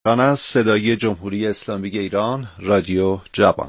از صدای جمهوری اسلامی ایران، رادیو جوان.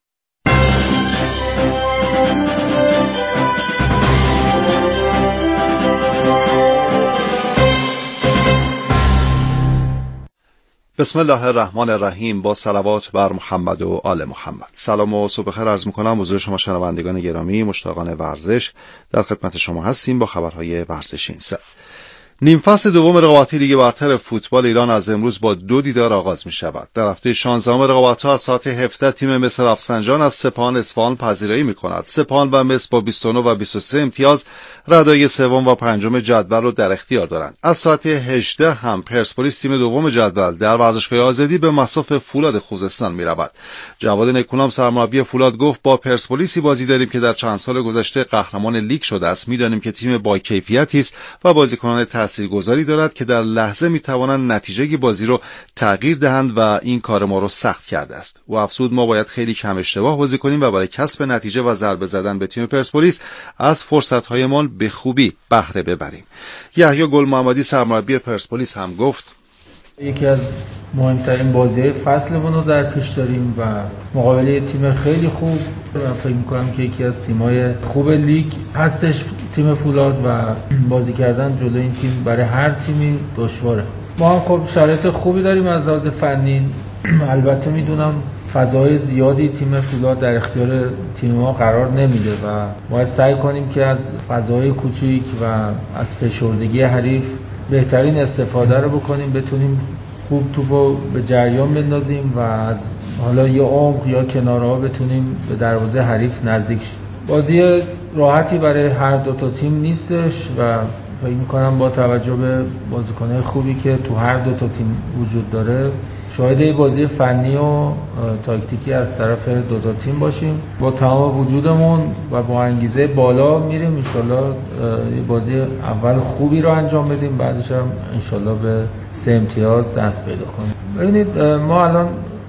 بسم الله الرحمن الرحیم. با صلوات بر محمد و آل محمد. سلام و صبح بخیر عرض می‌کنم حضور شما شنوندگان گرامی، مشتاقان ورزش. در خدمت شما هستیم با خبرهای ورزشی این ساعت. نیم فصل دوم رقابتی لیگ برتر فوتبال ایران از امروز با 2 دیدار آغاز می شود. در هفته 16 رقابت‌ها از ساعت 17 تیم مس رفسنجان از سپاهان اصفهان پذیرایی می کند. سپاهان و مس با 29 و 23 امتیاز ردای سوم و پنجم جدول را در اختیار دارند. از ساعت 18 هم پرسپولیس تیم دوم جدول در ورزشگاه آزادی به مصاف فولاد خوزستان می رود. جواد نکونام سرمربی فولاد گفت با پرسپولیسی بازی داریم که در چند سال گذشته قهرمان لیگ شده است. می‌دانیم که تیم با کیفیتی است و بازیکنان تاثیرگذاری دارد که در لحظه میتوانند نتیجه بازی رو تغییر دهند و این کار ما رو سخت کرده است. او افزود ما باید خیلی کم اشتباه بازی کنیم و برای کسب نتیجه و ضربه زدن به تیم پرسپولیس از فرصت‌هایمان به خوبی بهره ببریم. یحیی گل محمدی سرمربی پرسپولیس هم گفت یکی از مهمترین بازی فصلمون رو در پیش داریم و مقابله تیم خیلی خوب و فکر می‌کنم که یکی از تیم‌های خوب لیگ هستش تیم فولاد و بازی کردن جلوی این تیم برای هر تیمی دشواره. ما هم خب شرایط خوبی داریم از لحاظ فنی. البته میدونم فضای زیادی تیم فولاد در اختیار تیم ما قرار نمیده و باید سعی کنیم که از فضای کوچیک و از فشردگی حریف بهترین استفاده رو بکنیم، بتونیم خوب توپو به جریان بندازیم و از حالا یا عمق یا کنارها بتونیم به دروازه حریف نزدیک شیم. بازی راحتی برای هر دو تا تیم نیستش و فکر می‌کنم با توجه به بازیکن‌های خوبی که تو هر دو تا تیم وجود داره شاهد بازی فنی و تاکتیکی از طرف دو تا تیم باشیم. با تمام وجودمون و با انگیزه بالا میریم انشالله بازی اول خوبی رو انجام بدیم، بعدش هم انشالله به 3 امتیاز دست پیدا کنیم. ببینید ما الان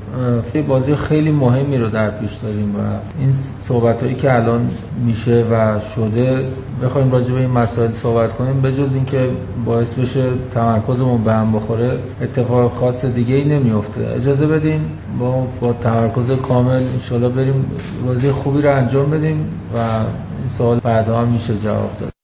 بازی خیلی مهمی رو در پیش داریم و این صحبتایی که الان میشه و شده بخوایم راجع به این مسائل صحبت کنیم به جز اینکه باعث بشه تمرکزمون به هم بخوره اتفاق خاص دیگه ای نمیفته. اجازه بدین با تمرکز کامل انشالله بریم بازی خوبی رو انجام بدیم و این سوال بعدا هم میشه جواب داد.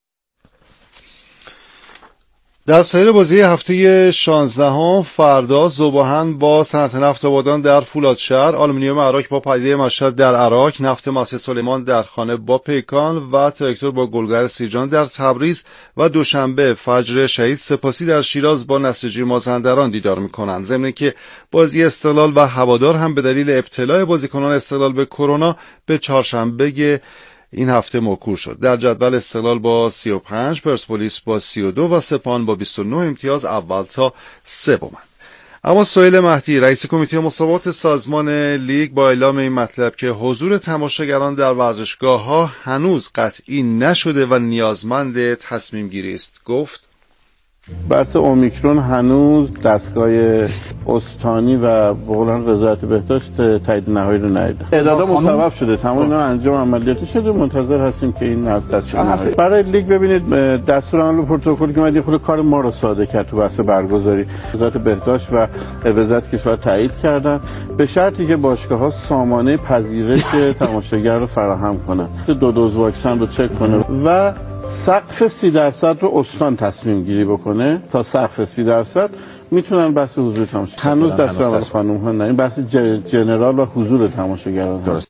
در سایر بازی هفته 16 فردا ذوب‌آهن با صنعت نفت آبادان در فولادشهر، آلومینیوم عراق با پدیده مشهد در عراق، نفت مسجد سلیمان در خانه با پیکان و تراکتور با گلگهر سیرجان در تبریز و دوشنبه فجر شهید سپاسی در شیراز با نسیجی مازندران دیدار می‌کنند. ضمن که بازی استقلال و هوادار هم به دلیل ابتلا بازیکنان استقلال به کرونا به چهارشنبه این هفته موکول شد. در جدول استقلال با 35، پرسپولیس با 32 و سپاهان با 29 امتیاز اول تا سومند. اما سهیل مهدی رئیس کمیته مسابقات سازمان لیگ با اعلام این مطلب که حضور تماشاگران در ورزشگاه‌ها هنوز قطعی نشده و نیازمند تصمیم گیری است گفت بحث اومیکرون هنوز دستگاه استانی و بقولن وزارت بهداشت تایید نهایی رو ندیده. اعداد مصوب شده، تمام اینا انجام عملیاتی شده، منتظر هستیم که این از دستور نهایی. برای لیگ ببینید دستورالعمل پروتکلی که اومد خود کار ما رو ساده کرد تو بحث برگزاری. وزارت بهداشت و وزارت کشور تایید کردن به شرطی که باشگاه‌ها سامانه پذیرش تماشاگر رو فراهم کنن. 2 دوز واکسن رو چک کنه و سقف 30% رو استان تصمیم گیری بکنه. تا سقف 30% میتونن بحث حضور تماشاگر. هنوز دستور خانم ها نه، این بحث جنرال و حضور تماشاگران درست.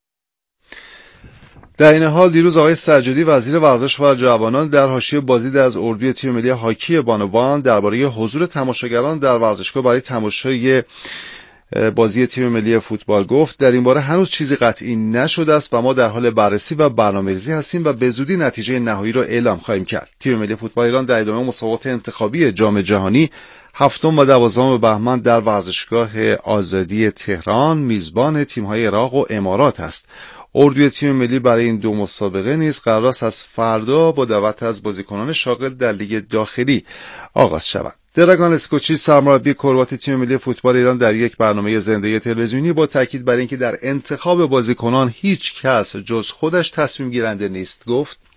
در این حال دیروز آقای سجادی وزیر ورزش و جوانان در حاشیه بازدید از اردوی تیم ملی هاکی بانوان درباره حضور تماشاگران در ورزشگاه برای تماشای بازی تیم ملی فوتبال گفت در این باره هنوز چیزی قطعی نشده است و ما در حال بررسی و برنامه‌ریزی هستیم و به زودی نتیجه نهایی را اعلام خواهیم کرد. تیم ملی فوتبال ایران در ادامه مسابقات انتخابی جام جهانی 7 و 12 بهمن در ورزشگاه آزادی تهران میزبان تیم‌های عراق و امارات است. اردوی تیم ملی برای این دو مسابقه نیز قرار است از فردا با دعوت از بازیکنان شاغل در لیگ داخلی آغاز شود. درگان اسکوچی سرمربی کروات تیم ملی فوتبال ایران در یک برنامه زنده تلویزیونی با تاکید بر اینکه در انتخاب بازیکنان هیچ کس جز خودش تصمیم گیرنده نیست گفت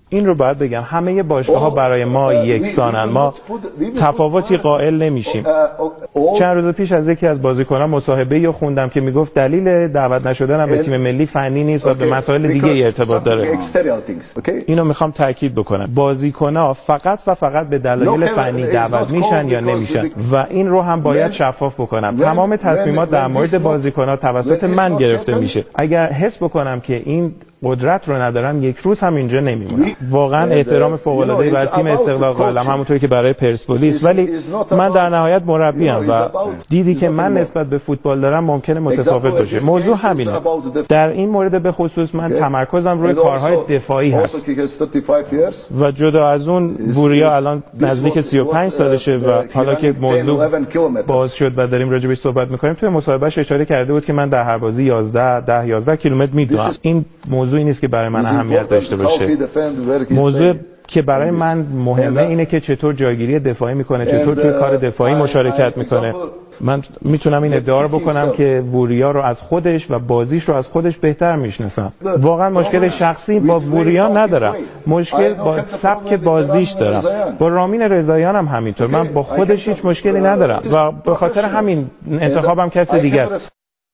این رو باید بگم همه باشگاه‌ها برای ما یکسانن، ما تفاوتی قائل نمیشیم. چند روز پیش از یکی از بازیکنان مصاحبه‌ای رو خوندم که میگفت دلیل دعوت نشدنم به تیم ملی فنی نیست و به مسائل دیگه ارتباط داره. اینو میخوام تاکید بکنم، بازیکن‌ها فقط و فقط به دلایل فنی دعوت میشن یا نمیشن و این رو هم باید شفاف بکنم. تمام تصمیمات در مورد بازیکن‌ها توسط من گرفته میشه. اگر حس بکنم که این قدرت رو ندارم یک روز هم اینجا نمیمونم. واقعا احترام فوق‌العاده‌ای برای تیم استقلال قائلم، همونطوری که برای پرسپولیس، ولی من در نهایت مربیم و دیدی که من نسبت به فوتبال دارم ممکنه متفاوت باشه. موضوع همینه. در این مورد به خصوص من تمرکزم روی کارهای دفاعی هست و جدا از اون وریا الان نزدیک 35 سالشه و حالا که موضوع باز شد و داریم راجع بهش صحبت می‌کنیم، توی مصاحبهش اشاره کرده بود که من در هر بازی 11 کیلومتر میدوام. این موضوعی نیست که برای من اهمیت داشته باشه. موضوع که برای من مهمه اینه که چطور جایگیری دفاعی میکنه، چطور توی کار دفاعی مشارکت میکنه. من میتونم این ادعا رو بکنم که وریا رو از خودش و بازیش رو از خودش بهتر میشناسم. واقعا مشکل شخصی با وریا ندارم، مشکل با سبک بازیش دارم. با رامین رضاییان هم همینطور، من با خودش هیچ مشکلی ندارم و به خاطر همین انتخابم کس دیگه است.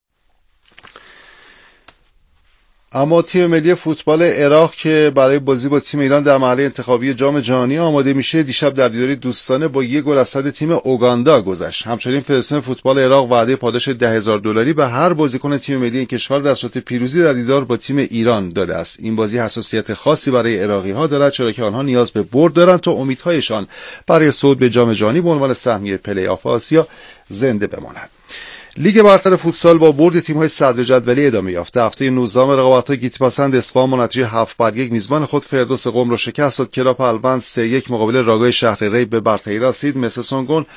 اما تیم ملی فوتبال عراق که برای بازی با تیم ایران در مرحله انتخابی جام جهانی آماده میشه، دیشب در دیداری دوستانه با 1 گل از صد تیم اوگاندا گذشت. همچنین فدراسیون فوتبال عراق وعده پاداش $10,000 به هر بازیکن تیم ملی این کشور در صورت پیروزی در دیدار با تیم ایران داده است. این بازی حساسیت خاصی برای عراقی‌ها دارد، چرا که آنها نیاز به برد دارند تا امیدهایشان برای صعود به جام جهانی به عنوان سهمیه پلی آف آسیا زنده بماند. لیگ برتر فوتسال با برد تیم‌های صدر جدولی ادامه یافت. در هفته 19 رقابت‌های گیتی‌پسند اصفهان با نتیجه 7-1 میزبان خود فردوس قم را شکست داد. کلاپ الوند 3-1 مقابل راگای شهر ری به برتری رسید. مس سونگون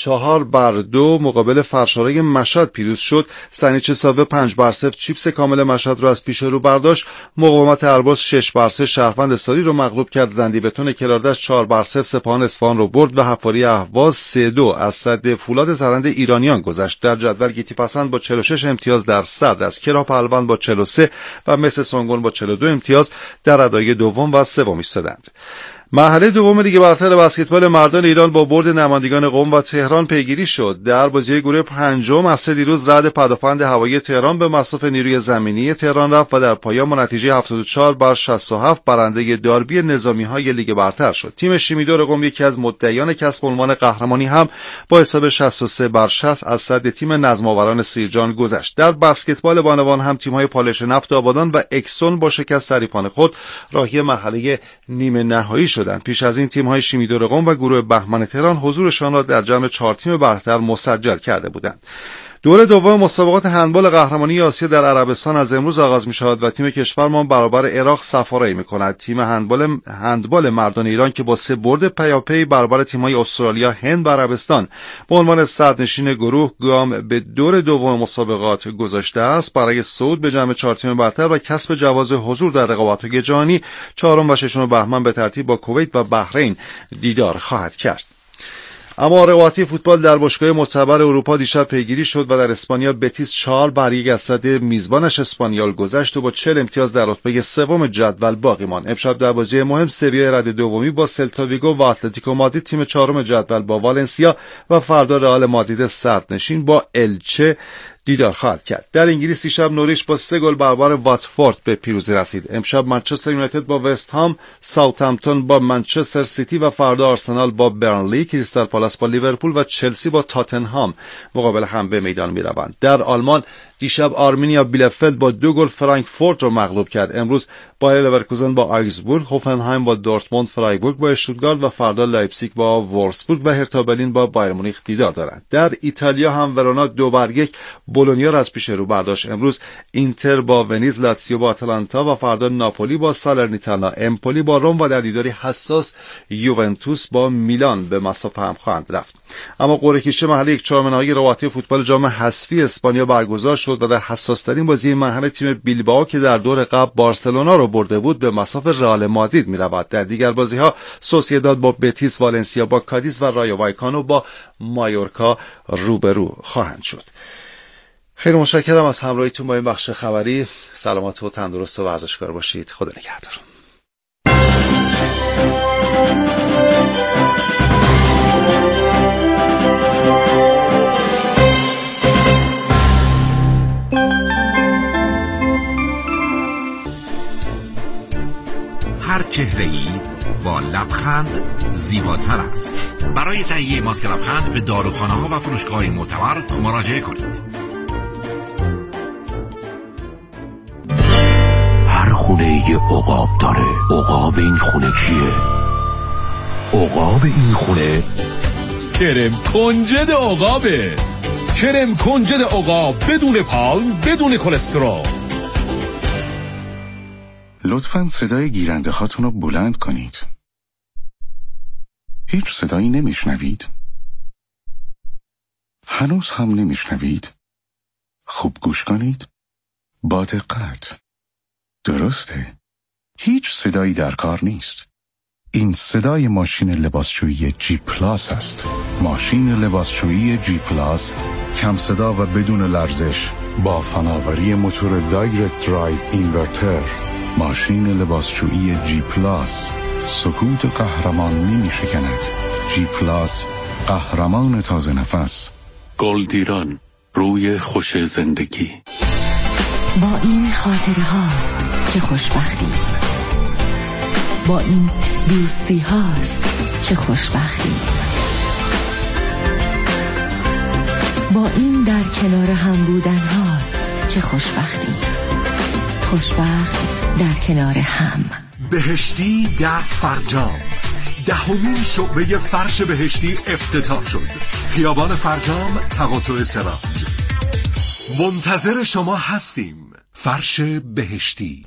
4-2 مقابل فرشارای مشهد پیروز شد. سنیچساوه 5-0 چیپس کامل مشهد را از پیش رو برداشت. مقاومت ارباز 6-3 شهروند استادی رو مغلوب کرد. زندی بتون کلاردش 4-0 سپاهان اصفهان رو برد و حفاری اهواز 3-2 از صد فولاد زرند ایرانیان گذشت. در جدول گیتی‌پسند با 46 امتیاز در صدر است. کلاپ الوند با 43 و مس سونگون با 42 امتیاز در ردای دوم و سوم ایستادند. مرحله دوم لیگ برتر بسکتبال مردان ایران با برد نمایندگان قم و تهران پیگیری شد. در بازی گروه پنجم عصر دیروز رعد پدافند هوایی تهران به مصاف نیروی زمینی تهران رفت و در پایان با نتیجه 74-67 برنده داربی نظامی‌های لیگ برتر شد. تیم شیمیدور قم یکی از مدعیان کسب عنوان قهرمانی هم با حساب 63-60 از صد تیم نظم‌آوران سیرجان گذشت. در بسکتبال بانوان هم تیم‌های پالش نفت آبادان و اکسون با شکست حریفان خود راهی مرحله نیمه نهایی شد. پیش از این تیم‌های شیمیدور قم و گروه بهمن تهران حضورشان را در جمع 4 تیم برتر مسجل کرده بودند. دور دوم مسابقات هندبال قهرمانی آسیا در عربستان از امروز آغاز می‌شود و تیم کشورمان برابر عراق سفارایی می‌کند. تیم هندبال مردان ایران که با 3 برد پیاپی برابر تیم‌های استرالیا، هند و عربستان به عنوان صدرنشین گروه گام به دور دوم مسابقات گذاشته است، برای صعود به جمع 4 تیم برتر و کسب جواز حضور در رقابت‌های جهانی 4 و 6 بهمن به ترتیب با کویت و بحرین دیدار خواهد کرد. اما رقابتی فوتبال در باشگاه معتبر اروپا دیشب پیگیری شد و در اسپانیا بتیس 4-1 از صد میزبانش اسپانیال گذشت و با 40 امتیاز در رتبه سوم جدول باقی ماند. امشب در بازی مهم سویا رده دومی با سلتا ویگو و اتلتیکو مادرید تیم چهارم جدول با والنسیا و فردا رئال مادرید صدرنشین با الچه دیدار خواهد کرد. در انگلیس دیشب نوریچ با 3 گل برابر واتفورد به پیروزی رسید. امشب منچستر یونایتد با وست هام، ساوثهمپتون با منچستر سیتی و فردا آرسنال با برنلی، کریستال پالاس با لیورپول و چلسی با تاتنهام مقابل هم به میدان میروند. در آلمان دیشب آرمینیا بیلفلد با 2 گل فرانکفورت را مغلوب کرد. امروز بایر لورکوزن با آگزبورگ، هوفنهایم با دورتموند، فرایبورگ با اشتوتگارت و فردا لایپزیگ با وولفسبورگ و هرتا برلین با بایر مونیخ دیدار دارند. در ایتالیا هم ورونا 2-1 بولونیا را از پیش رو برداشت. امروز اینتر با ونیز، لاتزیو با آتلانتا و فردا ناپولی با سالرنیتانا، امپولی با روم و در دیداری حساس یوونتوس با میلان به مسافه هم خواهند رفت. اما قرعه کشی مرحله 1/4 نهایی رقابت‌های فوتبال جام حذفی اسپانیا برگزار شد و در حساس‌ترین بازی مرحله تیم بیلبائو که در دور قبل بارسلونا را برده بود به مسافه رئال مادرید می‌رود. در دیگر بازی‌ها سوسییداد با بتیس، والنسیا با کادیز و رایو وایکانو با مایورکا روبرو خواهند شد. خیلی متشکرم از همراهیتون با این بخش خبری. سلامت و تندرست و ورزشکار باشید. خدا نگهدار. هر چهره‌ای با لبخند زیباتر است. برای تهیه ماسک لبخند به داروخانه‌ها و فروشگاه‌های معتبر مراجعه کنید. هر خونه یه عقاب داره. عقاب این خونه کیه؟ عقاب این خونه کرم کنجد عقابه. کرم کنجد عقاب بدون پالم، بدون کلسترول. لطفاً صدای گیرنده هاتون رو بلند کنید. هیچ صدایی نمیشنوید؟ هنوز هم نمیشنوید؟ خوب گوش کنید. با دقت. درسته. هیچ صدایی در کار نیست. این صدای ماشین لباسشویی جی پلاس است. ماشین لباسشویی جی پلاس کم صدا و بدون لرزش با فناوری موتور دایرکت درایو اینورتر. ماشین لباسشویی جی پلاس سکوت قهرمان نمی شکند. جی پلاس قهرمان تازه نفس. گلدیران روی خوش زندگی. با این خاطره هاست که خوشبختیم. با این دوستی هاست که خوشبختیم. با این در کنار هم بودن هاست که خوشبختیم. خوشبخت در کنار هم. بهشتی در فرجام. 10مین شعبه فرش بهشتی افتتاح شد. خیابان فرجام، تقاطع سراج. منتظر شما هستیم. فرش بهشتی.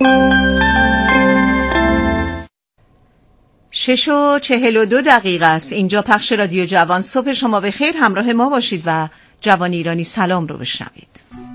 6:42 است. اینجا پخش رادیو جوان. صبح شما بخیر. همراه ما باشید و جوان ایرانی سلام رو بشنوید.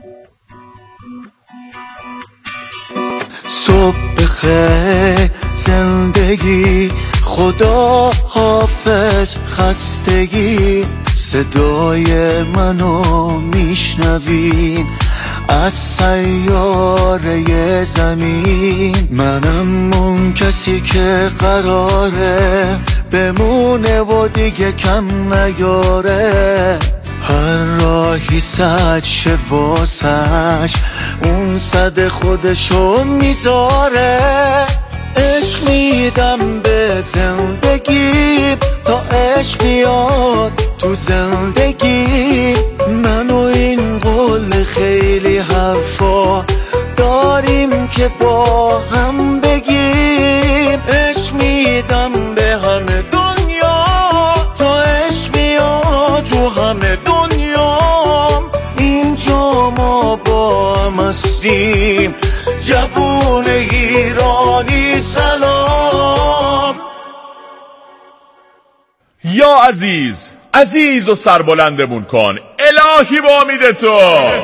صبح بخیر زندگی، خدا حافظ خستگی. صدای منو میشنوین از سیاره زمین. منم اون کسی که قراره بمونه و دیگه کم نیاره. هر راهی صد شه واسش اون صد خودشو میذاره. عشق میدم به زندگی تا عشق بیاد تو زندگی. من و این قول خیلی حرفا داریم که با هم بگیم. عشق میدم به همه دنیا تا عشق بیاد تو همه دنیا. اینجا ما با هم هستیم. جوون ایرانی سلام. یا عزیز و سربلندمون کن الهی با امید تو.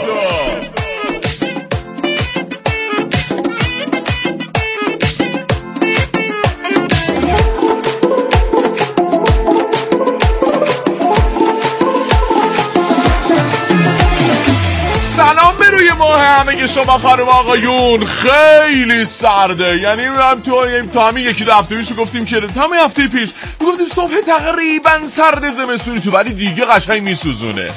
سلام به روی ماه همه شما خانم آقایون. خیلی سرده، یعنی هم تو همین یکی دو هفته پیش گفتیم که همین هفته پیش گفتیم صبح تقریبا سرد زمستونی تو، ولی دیگه قشنگ میسوزونه.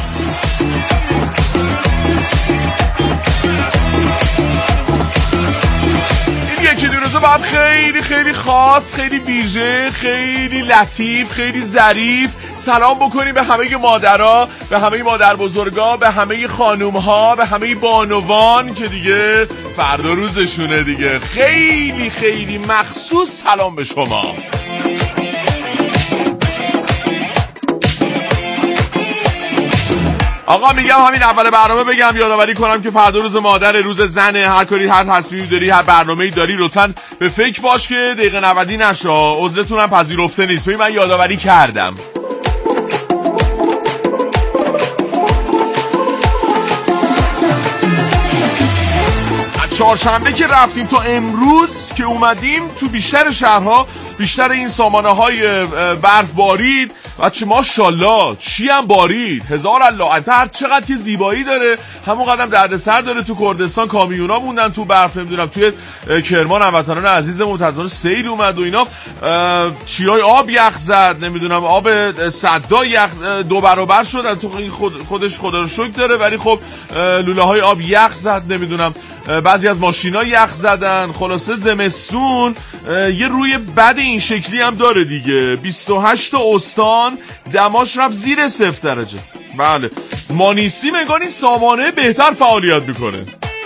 یکی دو روزه بعد خیلی خیلی خاص، خیلی ویژه، خیلی لطیف، خیلی ظریف سلام بکنیم به همه مادرها، به همه مادر بزرگا، به همه خانومها، به همه بانوان که دیگه فردا روزشونه دیگه. خیلی خیلی مخصوص سلام به شما. آقا میگم همین اول برنامه بگم یادآوری کنم که فردا روز مادر، روز زنه. هر کاری، هر تصمیمی داری، هر برنامه‌ای داری لطفاً به فکر باش که دقیقه 90 نشه. عذرتون هم پذیرفته نیست. ببین من یادآوری کردم. چهارشنبه که رفتیم تا امروز که اومدیم تو بیشتر شهرها، بیشتر این سامانه‌های برف بارید بچه ماشاءالله چی هم بارید، هزار الله اکبر. چقدر که زیبایی داره، همون قدم دردسر داره. تو کردستان کامیونا موندن تو برف، نمیدونم توی کرمان هموطنان عزیز منتظر سیل اومد و اینا، چیای آب یخ زد، نمیدونم آب صدا یخ 2 برابر شد. تو خودش خدا رو شکر داره، ولی خب لوله های آب یخ زد، نمیدونم بعضی از ماشینا یخ زدن. خلاصه زمستون یه روی بد این شکلی هم داره دیگه. 28 استان دماش رفت زیر 0 درجه. بله مانیسی مگانی سامانه بهتر فعالیت میکنه.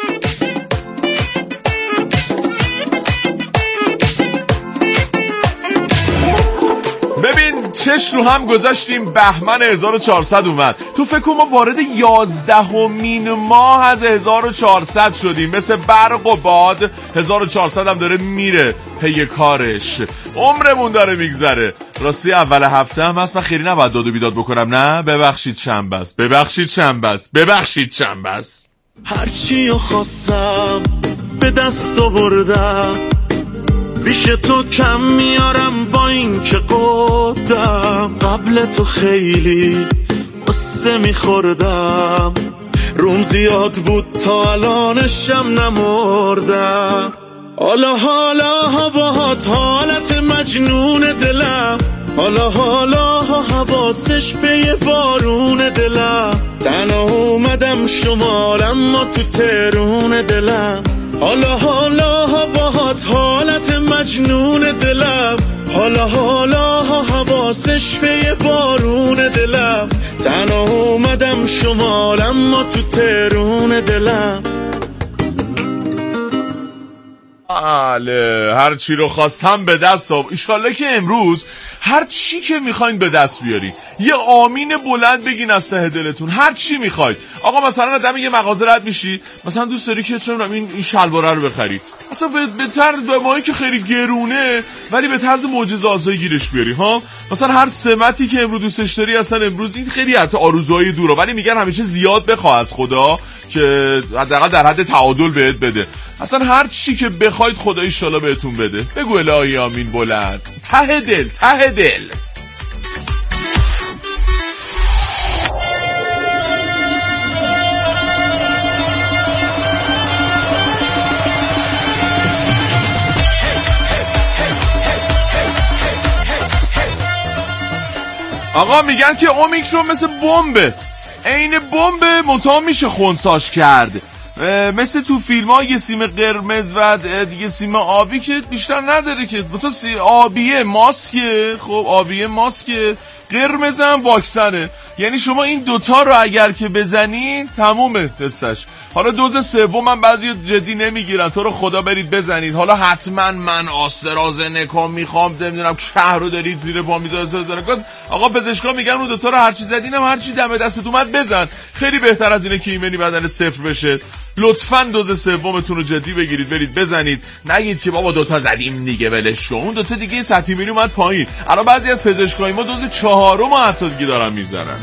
ببین چش رو هم گذاشتیم، بهمن 1400 اومد. تو فکر کن ما وارد 11مین ماه از 1400 شدیم، مثل برق و باد 1400 هم داره میره پی کارش، عمرمون داره میگذره. راستی اول هفته هم هست، من خیلی نباید داد و بیداد بکنم، نه ببخشید شنبه است، ببخشید شنبه است، ببخشید شنبه است. هرچی خواستم به دست آوردم، پیش تو کم میارم با این که قدم قبل تو خیلی قصه میخوردم، روم زیاد بود تا الانشم نمردم. حالا باهات حالت مجنون دلم، حالا حواسش به بارون دلم، تنها اومدم شمال اما تو ترون دلم. حالا باهات حالت مجنون دلم، حالا حواسش به بارون دلم، تنها اومدم شمال اما تو ترون دلم. بله هر چی رو خواستم به دست آورد. ایشالله که امروز هر چی که میخواین به دست بیاری، یه آمین بلند بگین از ته دلتون، هر چی میخواید. آقا مثلا آدم یه مغازه رد میشی، مثلا دوست داری که چون این شلواره رو بخری، اصلا به طرز ماهی که خیلی گرونه ولی به طرز معجزه‌آسایی گیرش بیاری ها. مثلا هر سمتی که امروز دوستش داری، اصلا امروز این خیلی حتی آرزوهای دوره، ولی میگن همیشه زیاد بخواه از خدا که حداقل در حد تعادل بهت بده. اصلا هر چی که بخواید خدا ان شاءالله بهتون بده. بگو الهی آمین بلند، ته دل ته دل. آقا میگن که اومیکرون مثل بمبه، عین بمب منتها میشه خنثاش کرد. مثل تو فیلم ها یه سیم قرمز و دیگه سیم آبی که بیشتر نداره که، آبیه ماسکه، خب آبیه ماسکه، قرمز هم واکسنه. یعنی شما این دوتا رو اگر که بزنین تمومه قصهش. حالا دوز سوم من بعضی جدی نمیگیرن، تو رو خدا برید بزنید. حالا حتما من آسترازنکا میخوام، نمیدونم شهر رو دارید زیر پا میذارید. آقا پزشکا میگن اون دوتا رو هرچی زدینم هرچی دم دستت اومد بزن، خیلی بهتر از اینه که ایمنی بدنت صفر بشه. لطفاً دوز سومتون رو جدی بگیرید، برید بزنید. نگید که بابا دوتا زدیم دیگه ولش کن، اون دوتا دیگه سطحی میلی اومد پایین. الان بعضی از پزشکای ما دوز 4 حتی دیگه دارن میزنن.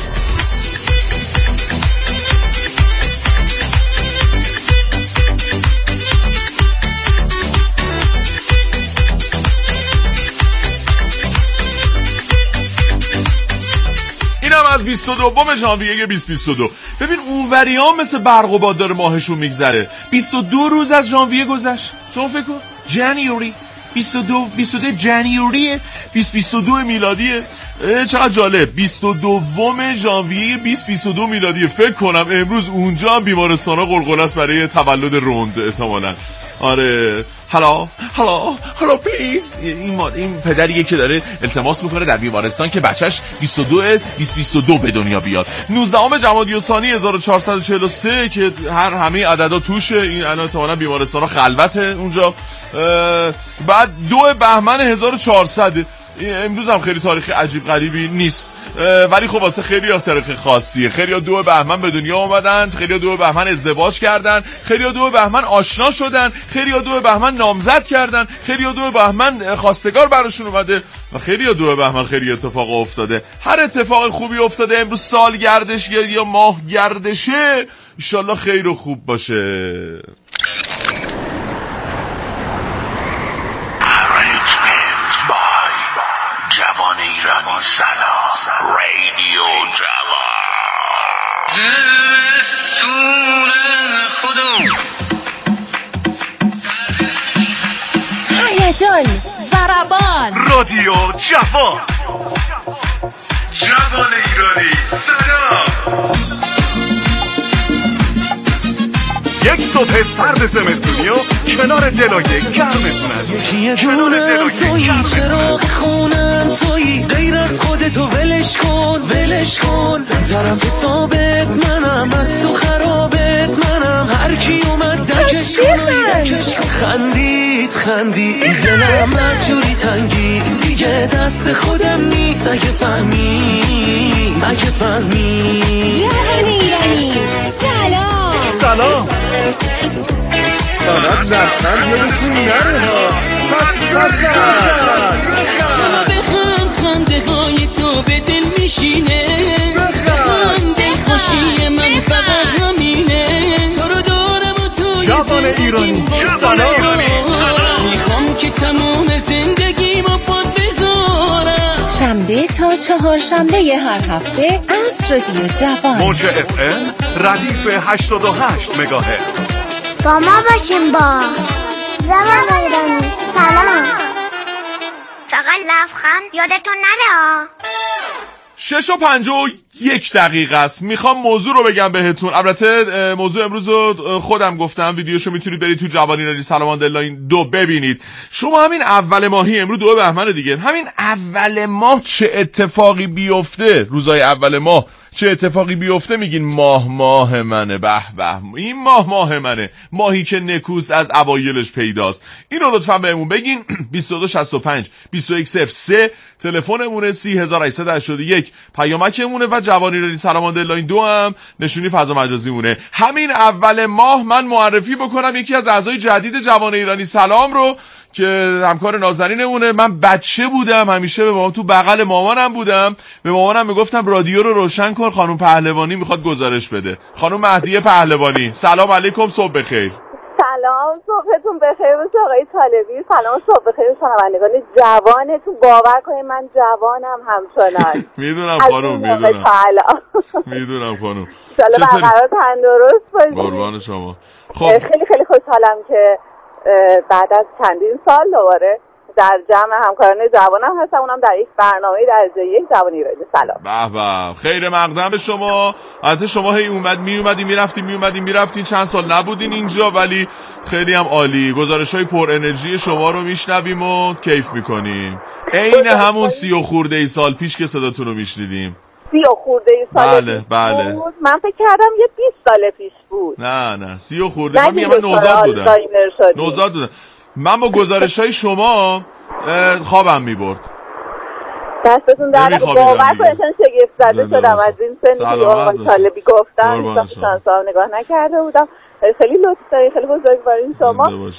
از 22 ژانویه 2022. ببین اونوری ها مثل برق و باد داره ماهشون میگذره. 22 روز از ژانویه گذشت. شما فکر کن جنیوری 22 جنیوری 2022 میلادیه. چقدر جالب. 22 ژانویه 2022 میلادیه. فکر کنم امروز اونجا هم بیمارستانا قلقله است برای تولد رند احتمالاً. آره هالو پلیز. این پدریه که داره التماس میکنه در بیمارستان که بچهش 2022 به دنیا بیاد. 19 جمادی الثانی 1443 که همه عددا توشه. این الان احتمالاً بیمارستانا خلوته اونجا. بعد 2 بهمن 1400. امروز هم خیلی تاریخ عجیب غریبی نیست، ولی خب واسه خیلی تاریخ خاصیه. خیلی 2 بهمن به دنیا اومدن، خیلی 2 بهمن ازدواج کردن، خیلی 2 بهمن آشنا شدن، خیلی 2 بهمن نامزد کردن، خیلی 2 بهمن خواستگار براشون اومده و خیلی 2 بهمن خیلی اتفاق افتاده. هر اتفاق خوبی افتاده امروز، سال گردش یا ماه گردشه، انشالله خیر و خوب باشه. جوان ایرانی سلام. رادیو جوان. هیجان، ضربان، رادیو جوان. جوان ایرانی سلام. یک صبح سرد زمستونی و کنار دلای گرمتون هست. یه دونم تویی، چراغ خونم تویی، غیر از خودتو ولش کن ولش کن. طرف حسابت منم، از تو خرابت منم. هر کی اومد دکش کن خندید دلم مجوری تنگی دیگه دست خودم نیست. اگه فهمی جوان ایرانی سلام. فقط لبخند یادتون نره ها. پس بخند خنده های تو به دل میشینه. بخند خوشی من فقط همینه. تو رو دارم و تو جوان ایرانی سلام. میخوام که تمام زندگیمو پات بذارم. شنبه تا چهارشنبه هر هفته از رادیو جوان، موج FM ردیف 88 مگاهرتز. با ما باشیم با جوان ایرانی سلام. فقط لبخند یادتون نره. 6:51 است. میخوام موضوع رو بگم بهتون. البته موضوع امروز رو خودم گفتم، ویدیوشو میتونید برید تو جوان ایرانی سلام آندرلاین 2 ببینید. شما همین اول ماهی، امروز 2 بهمن دیگه، همین اول ماه چه اتفاقی بیفته، روزای اول ماه چه اتفاقی بیفته میگین ماه منه. به این ماه منه، ماهی که نکوست از اوایلش پیداست. اینو لطفا بهمون بگین. 2265 2103 تلفنمونه، 30881 پیامکمونه و جوان ایرانی سلام آندرلاین 2 هم نشونی فضا مجازی مونه. همین اول ماه من معرفی بکنم یکی از اعضای جدید جوان ایرانی سلام رو که همکار نازنینمونه. من بچه بودم همیشه به مامان تو بغل مامانم بودم، به مامانم میگفتم رادیو رو روشن کن، خانم پهلوانی میخواد گزارش بده. خانم مهدیه پهلوانی سلام علیکم، صبح بخیر. سلام، صبحتون بخیر باشه آقای طالبی. سلام، صبح بخیر شنوندگان جوانتون. باور کنید من جوانم همچنان. میدونم خانم، میدونم خانم. ان شاءالله برقرار تندرست باشید. قربان شما. خب خیلی خوشحالم که بعد از چندین سال دوباره در جمع همکاران جوانم هستم، اونم در یک برنامه درجه یک جوان ایرانی سلام. به خیر مقدم به شما. البته شما هی میومدین میرفتین چند سال نبودین اینجا، ولی خیلی هم عالی. گزارش‌های پر انرژی شما رو میشنویم و کیف میکنیم. عین همون 30 خورده ای سال پیش که صداتون رو میشنیدیم. 30 خورده ای سال بله. من فکر کردم یه 20 سال پیش بود. نه 30 خورده. من میگم من نوزاد بودم. من با گزارش‌های شما خوابم میبرد. دستتون در باور کنید شگفت زده شدم از این سن که آقای طالبی گفتن. شانس‌ها نگاه نکرده بودم. خیلی لطف دارید، خیلی بزرگوارین شما.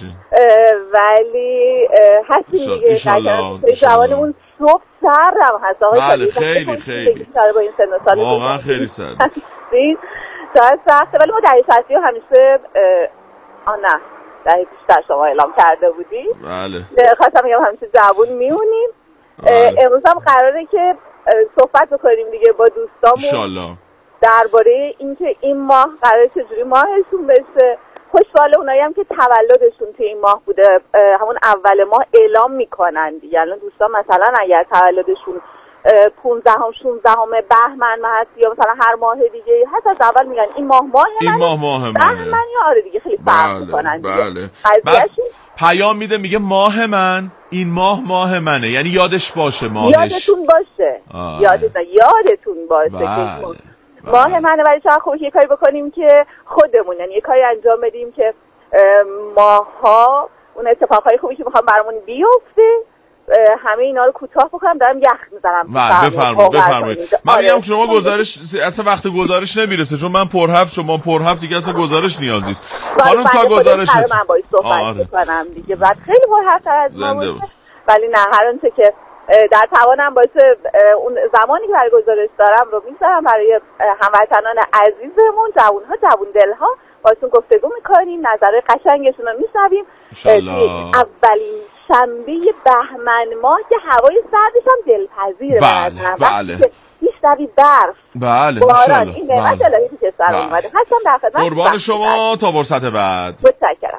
ولی هستیم دیگه. جوانمون صبح سردم هست آقای طالبی. خیلی با این سن و سال واقعا خیلی سرد. شاید سخته، ولی ما در ساعتی همیشه نه دهه پیشتر شما اعلام کرده بودی. بله. خواستم بگم همیشه جوون میمونیم. امروز هم قراره که صحبت بکنیم دیگه با دوستامون انشالله درباره اینکه این ماه قراره چجوری ماهشون بشه. خوشحال اونایی هم که تولدشون توی این ماه بوده همون اول ماه اعلام میکنن دیگه. الان دوستان مثلا اگر تولدشون 15 16 بهمن هست یا مثلا هر ماه دیگه هست، از اول میگن این ماه منه. بهمن یا آره دیگه خیلی فرق میکنن. بله. پیام میده میگه ماه من این ماه منه، یعنی یادش باشه ماهش. یادتون باشه. یادتون باشه که ماه منه. ولی شاید خوب یه کاری بکنیم که خودمون، یعنی یه کاری انجام بدیم که ماها اون اتفاقهای خوبی که میخوام برامون بیفته همه اینا رو کوتاه بکنم. دارم یخ میزنم. بفرمایید. من میگم شما گزارش اصلا وقت گزارش نمیرسه، چون من پرحرف شما پرحرف دیگه، اصلا گزارش نیاز نیست. خانم تا گزارش من باید صحبت بکنم دیگه، بعد خیلی پرحرف از ما باشه. ولی نه، هر آنچه که در توانم باشه اون زمانی که برای گزارش دارم رو میذارم برای هموطنان عزیزمون، جوانها، جوون دلها، باشون گفتگو میکنیم، نظر قشنگشون رو میشنویم. اولین شنبه بهمن ماه که هوای سردش هم دلپذیره. بله میشنوی برف، بله باران، این نعمت الهی تو کشور اومده. هستم در خدمت. قربان شما تا فرصت بعد. متشکرم.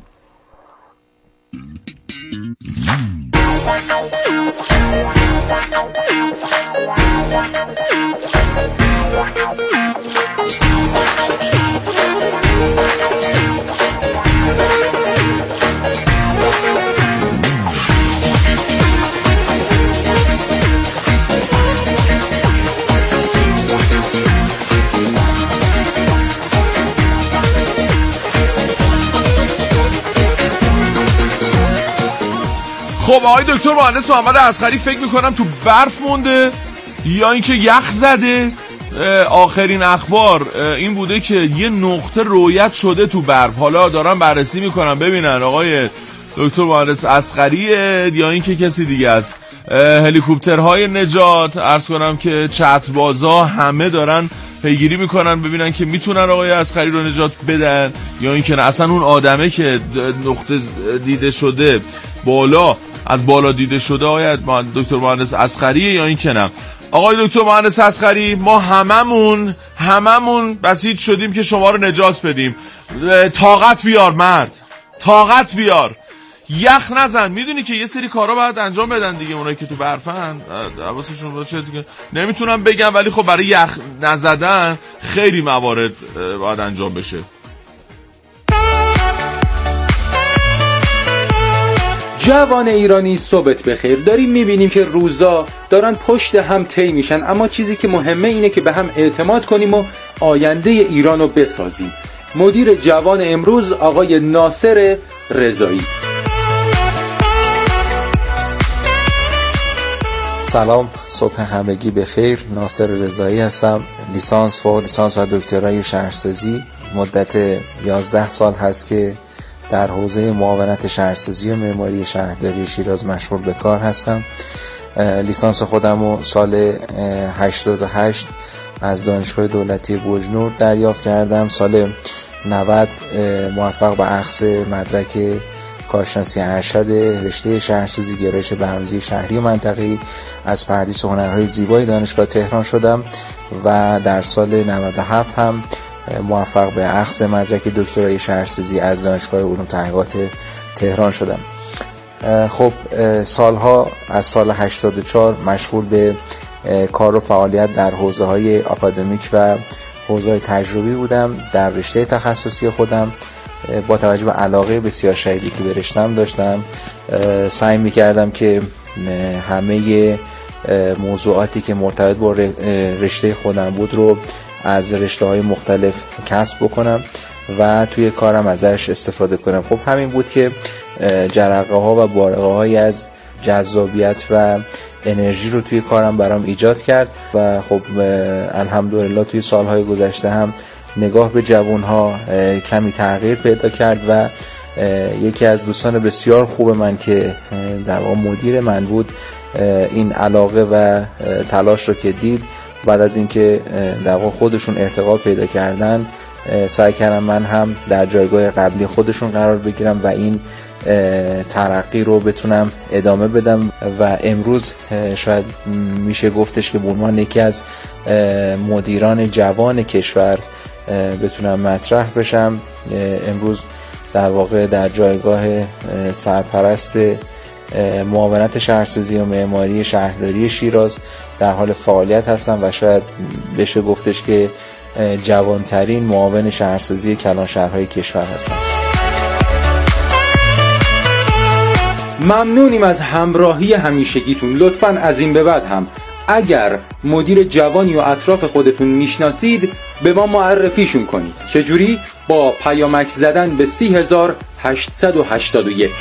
خب آقای دکتر مهندس محمد اصغری فکر میکنم تو برف مونده یا اینکه یخ زده. آخرین اخبار این بوده که یه نقطه رویت شده تو برف. حالا دارم بررسی میکنم ببینن آقای دکتر مهندس اصغریه یا اینکه کسی دیگه است. هلیکوپترهای نجات، عرض کنم که چتربازا همه دارن پیگیری میکنن ببینن که میتونن آقای اصغری رو نجات بدن یا اینکه نه اصلا اون آدمه که نقطه دیده شده بالا، از بالا دیده شده آقای دکتر مهندس اصغریه یا اینکه نه. آقای دکتر مهندس اصغری، ما هممون بسیج شدیم که شما رو نجات بدیم. طاقت بیار مرد، طاقت بیار، یخ نزن. میدونی که یه سری کارا باید انجام بدن دیگه، اونایی که تو برفن حواسشون باشه دیگه. نمیتونم بگم ولی خب برای یخ نزدن خیلی موارد باید انجام بشه. جوان ایرانی صبحت بخیر. داریم میبینیم که روزا دارن پشت هم طی میشن، اما چیزی که مهمه اینه که به هم اعتماد کنیم و آینده ایران رو بسازیم. مدیر جوان امروز آقای ناصر رضایی. سلام، صبح همگی بخیر. ناصر رضایی هستم. لیسانس، فوق لیسانس و دکترای شهرسازی. مدت 11 سال هست که در حوزه معاونت شهرسازی و معماری شهرداری شیراز مشغول به کار هستم. لیسانس خودمو سال 88 از دانشگاه دولتی بوجنور دریافت کردم. سال 90 موفق به اخذ مدرک کارشناسی ارشد رشته شهرسازی گرایش برنامه‌ریزی شهری و منطقه‌ای از پردیس هنرهای زیبای دانشگاه تهران شدم و در سال 97 هم موفق به اخذ مدرک دکترای شهرسازی از دانشگاه علوم تحقیقات تهران شدم. خب سالها از سال 84 مشغول به کار و فعالیت در حوزه‌های آکادمیک و حوزه‌های تجربی بودم. در رشته تخصصی خودم با توجه به علاقه بسیار شدیدی که به رشته‌ام داشتم سعی می‌کردم که همه موضوعاتی که مرتبط با رشته خودم بود رو از رشته‌های مختلف کسب بکنم و توی کارم ازش استفاده کنم. خب همین بود که جرقه‌ها و بارقه‌هایی از جذابیت و انرژی رو توی کارم برام ایجاد کرد و خب الحمدلله توی سالهای گذشته هم نگاه به جوانها کمی تغییر پیدا کرد و یکی از دوستان بسیار خوب من که در واقع مدیر من بود این علاقه و تلاش رو که دید، بعد از اینکه در واقع خودشون ارتقا پیدا کردن سعی کردم من هم در جایگاه قبلی خودشون قرار بگیرم و این ترقی رو بتونم ادامه بدم و امروز شاید میشه گفتش که به عنوان یکی از مدیران جوان کشور بتونم مطرح بشم. امروز در واقع در جایگاه سرپرست معاونت شهرسازی و معماری شهرداری شیراز در حال فعالیت هستم و شاید بشه گفتش که جوانترین معاون شهرسازی کلان شهرهای کشور هستم. ممنونیم از همراهی همیشگیتون. لطفاً از این به بعد هم اگر مدیر جوانی و اطراف خودتون میشناسید به ما معرفیشون کنید. چجوری؟ با پیامک زدن به 30881.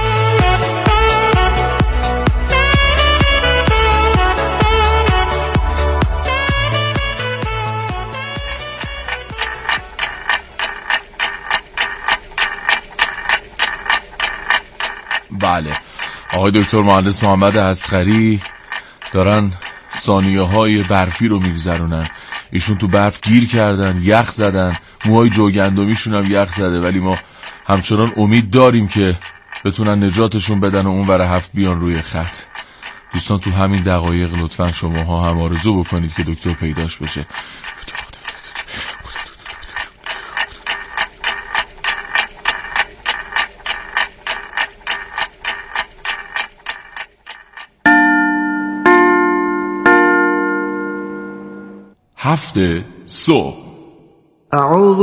بله، آقای دکتر مهندس محمد اصغری دارن ثانیه‌های برفی رو میگذرونن. ایشون تو برف گیر کردن، یخ زدن، موهای جوگندمیشون هم یخ زده، ولی ما همچنان امید داریم که بتونن نجاتشون بدن و اون ور هفت بیان روی خط. دوستان تو همین دقایق لطفا شماها هم آرزو بکنید که دکتر پیداش بشه. هفت صبح.